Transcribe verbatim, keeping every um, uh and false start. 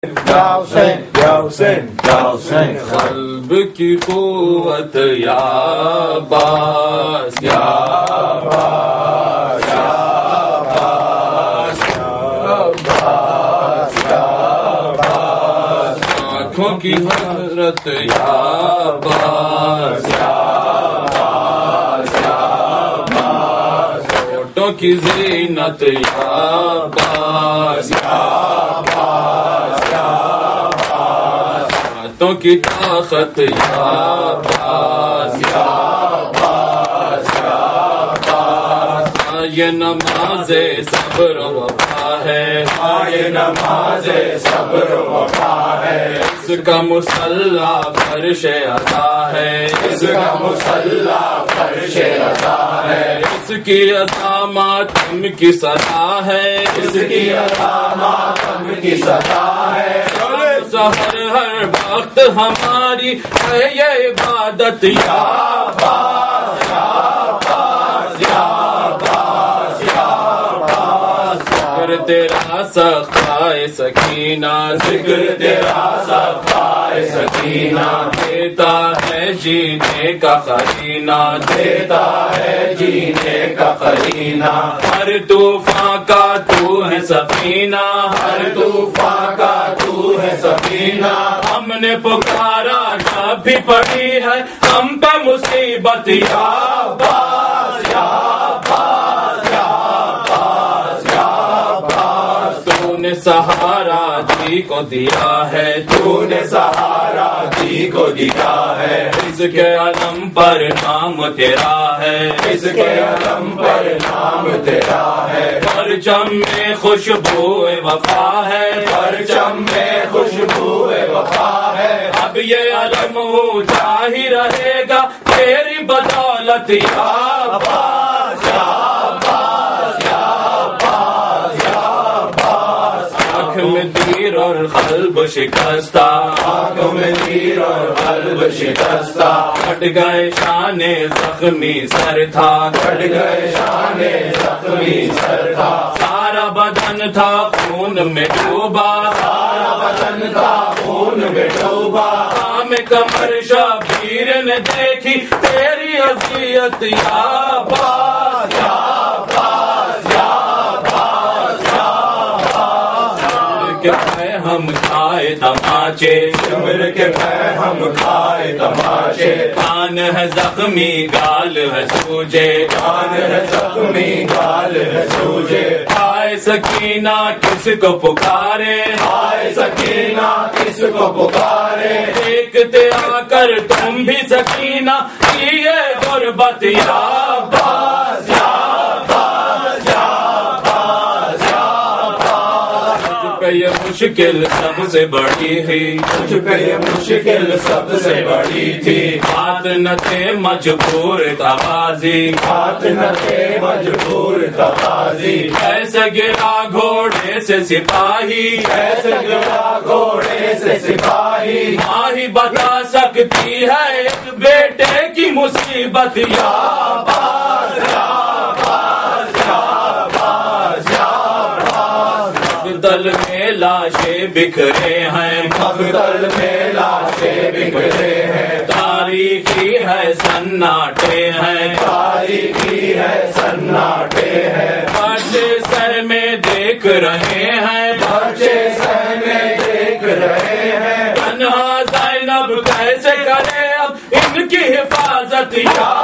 یا حسین یا حسین یا حسین قلب کی قوت یا عباس یا عباس یا عباس یا عباس یا عباس آنکھوں کی حسرت یا عباس یا عباس یا عباس ہونٹوں کی زینت یا عباس یا کی طاقت یا عباس یا عباس یا عباس یہ نماز صبر و وفا ہے یہ نماز صبر و وفا ہے اس کا مصلی فرش عطا ہے اس کا مصلی فرش عطا ہے اس کی عطا ماتم کی صدا ہے اس کی عطا ماتم کی صدا ہے ہر ہر وقت ہماری ہے یہ عبادت یا عباس یا عباس یا عباس یا عباس ذکر تیرا سخائے سکینہ ذکر تیرا سخائے سکینہ دیتا ہے جینے کا قرینہ دیتا ہے جینے کا قرینہ ہر طوفان کا تو ہے سفینہ ہر طوفان کا تو ہے سفینہ ہم نے پکارا جب بھی پڑی ہے ہم پہ مصیبت یا عباس یا عباس یا عباس یا عباس تو نے سہارا جی کو دیا ہے تو نے سہارا جی کو دیا ہے اس کے علم پر نام تیرا ہے اس کے علم پر نام تیرا ہے پرچم میں خوشبو وفا ہے پرچم میں خوشبو وفا ہے اب یہ علم اونچا ہی رہے گا تیری بدولت یا عباس یا عباس یا عباس یا عباس آنکھ میں تیر اور قلب شکستہ آنکھ میں تیر اور قلب شکستہ کٹ گئے شان زخمی سر تھا کٹ گئے شان زخمی سر تھا سارا بدن تھا خون میں ڈوبا سارا بدن تھا خون میں ڈوبا ہم کمر شبیر نے دیکھی تیری اذیت یا عباس یا عباس یا عباس یا عباس کیا ہے ہم کھائے تماچے عمر کے پہ ہم کھائے تماشے کان ہے زخمی گال ہے سوجے کان ہے زخمی گال ہے سوجے آئے سکینہ کس کو پکارے آئے سکینہ کس کو پکارے دیکھتے آ کر تم بھی سکینہ کیے غربت یا عباس یا عباس یا عباس یا عباس تجھ پہ یہ مشکل سب سے بڑی تھی تجھ پہ یہ مشکل سب سے بڑی تھی ہاتھ نہ تھے مجبور تھا غازی ہاتھ نہ تھے مجبور تھا غازی ایسے گرا گھوڑے سے سپاہی ایسے گرا گھوڑے سے سپاہی ماں ہی بتا سکتی ہے ایک بیٹے کی مصیبت یا عباس یا عباس یا عباس یا عباس مقتل میں لاشیں بکھرے ہیں مقتل میں لاشیں بکھرے ہیں تاریخی ہے سناٹے ہیں تاریخی ہے سناٹے ہیں بچے سر میں دیکھ رہے ہیں بچے سہ میں دیکھ رہے ہیں تنہا زینب کیسے کرے اب ان کی حفاظت یا